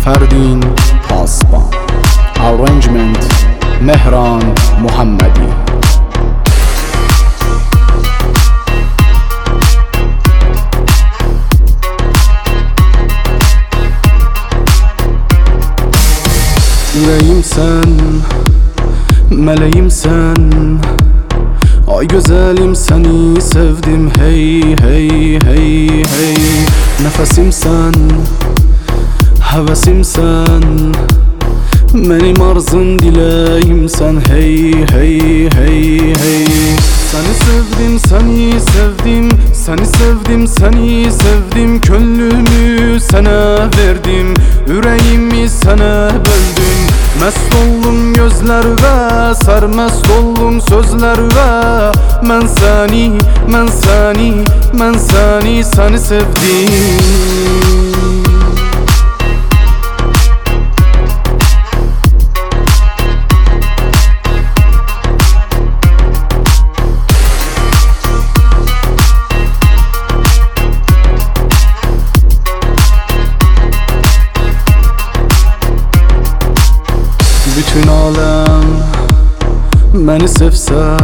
Ferdin Pasban. Arrangement Mehran Muhammadi. Yüreğim sen, meleğim sen, ay güzelim seni sevdim hey hey hey hey. Nefesim sen, hevesim sen, benim arzum dileğim sen hey hey hey hey. Seni sevdim, seni sevdim, seni sevdim, seni sevdim. Gönlümü sana verdim, yüreğimi sana böldüm. Mest oldum gözlerve, sarmest oldum sözlerve. Ben seni, ben seni, ben seni, seni sevdim. Bütün alem beni sevse,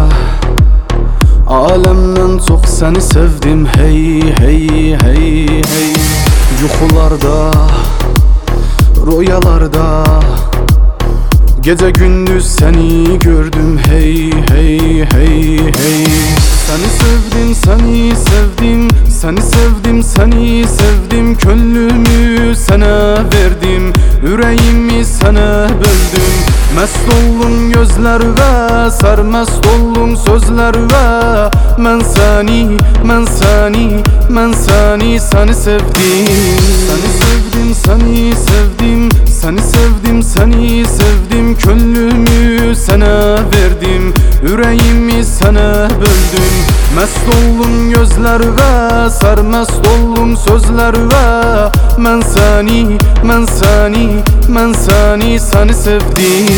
alemden çok seni sevdim hey hey hey hey. Yuxularda, rüyalarda, gece gündüz seni gördüm hey hey hey hey. Seni sevdim, seni sevdim, seni sevdim, seni sevdim. Gönlümü sana verdim, yüreğimi sana böldüm. Mest oldum gözlerve, sarmest oldum sözlerve. Ben seni, ben seni, ben seni, seni sevdim. Seni sevdim, seni sevdim, seni sevdim, seni sevdim. Gönlümü sana verdim, yüreğimi sana böldüm. Mest oldum gözlerve, sarmest oldum sözlerve. Ben seni, ben seni, ben seni, seni sevdim.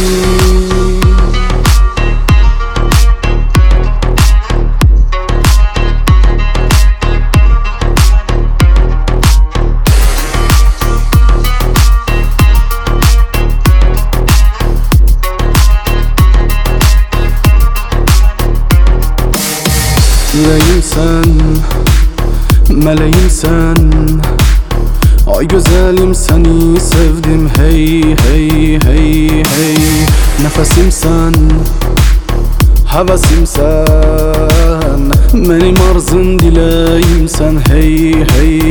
Yüreğim sen, meleğim sen, ay güzelim seni sevdim hey hey hey hey. Nefesim sen, hevesim sen, benim arzum dileğim sen hey hey